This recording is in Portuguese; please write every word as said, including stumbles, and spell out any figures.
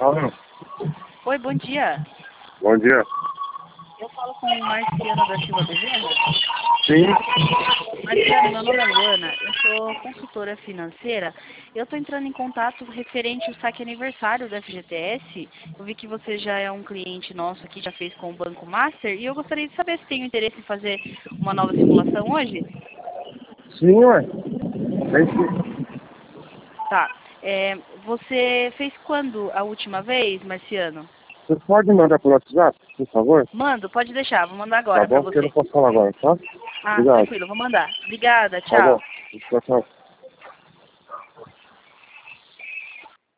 Alô? Oi, bom dia. Bom dia. Eu falo com Marciana da Silva Bezerra. Sim. Marciana, meu nome é Luana, eu sou consultora financeira. Eu estou entrando em contato referente ao saque aniversário do F G T S. Eu vi que você já é um cliente nosso aqui, já fez com o Banco Master, e eu gostaria de saber se tem interesse em fazer uma nova simulação hoje. Sim, ué. Tem sim. Tá. É, você fez quando a última vez, Marciano? Você pode mandar por WhatsApp, por favor? Mando, pode deixar, vou mandar Tá agora para bom, porque eu não você. posso falar agora, tá? Ah, Obrigado. tranquilo, vou mandar. Obrigada, Tá bom. tchau. Tchau, tchau.